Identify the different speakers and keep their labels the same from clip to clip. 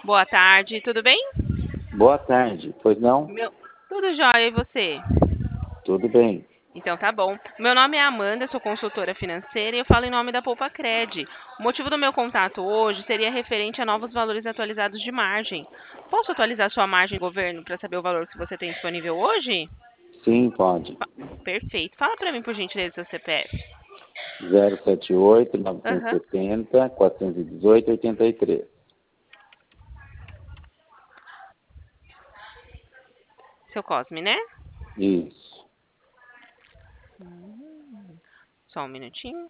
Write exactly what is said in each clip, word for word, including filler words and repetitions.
Speaker 1: Boa tarde, tudo bem?
Speaker 2: Boa tarde, pois não?
Speaker 1: Meu... Tudo jóia, e você?
Speaker 2: Tudo bem.
Speaker 1: Então tá bom. Meu nome é Amanda, sou consultora financeira e eu falo em nome da Poupa Cred. O motivo do meu contato hoje seria referente a novos valores atualizados de margem. Posso atualizar sua margem, governo, para saber o valor que você tem disponível hoje?
Speaker 2: Sim, pode.
Speaker 1: Perfeito. Fala para mim, por gentileza, seu C P F.
Speaker 2: zero sete oito,
Speaker 1: Aham.
Speaker 2: novecentos e setenta, quatrocentos e dezoito, oitenta e três.
Speaker 1: Seu Cosme, né?
Speaker 2: Isso.
Speaker 1: Hum, Só um minutinho.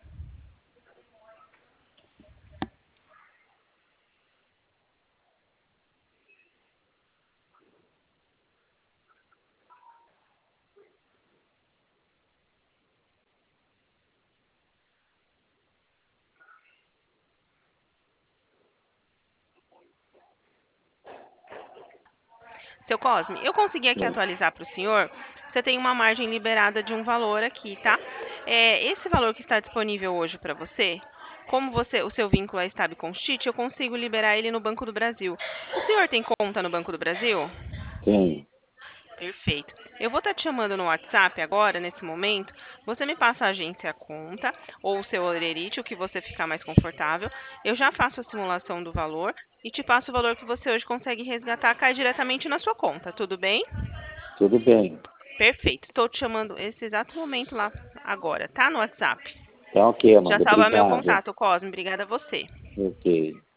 Speaker 1: Seu Cosme, eu consegui aqui
Speaker 2: Sim.
Speaker 1: atualizar para o senhor. Você tem uma margem liberada de um valor aqui, tá? É, esse valor que está disponível hoje para você, como você, o seu vínculo é Stab Constitui, eu consigo liberar ele no Banco do Brasil. O senhor tem conta no Banco do Brasil?
Speaker 2: Tem.
Speaker 1: Perfeito. Eu vou estar te chamando no WhatsApp agora, nesse momento. Você me passa a agência a conta ou o seu orerite, o que você ficar mais confortável. Eu já faço a simulação do valor e te passo o valor que você hoje consegue resgatar, cai diretamente na sua conta, tudo bem?
Speaker 2: Tudo bem.
Speaker 1: Perfeito. Estou te chamando esse exato momento lá agora, tá? No WhatsApp.
Speaker 2: Tá ok,
Speaker 1: Já
Speaker 2: Amanda.
Speaker 1: salva meu
Speaker 2: Obrigado.
Speaker 1: contato, Cosme. Obrigada a você.
Speaker 2: Ok.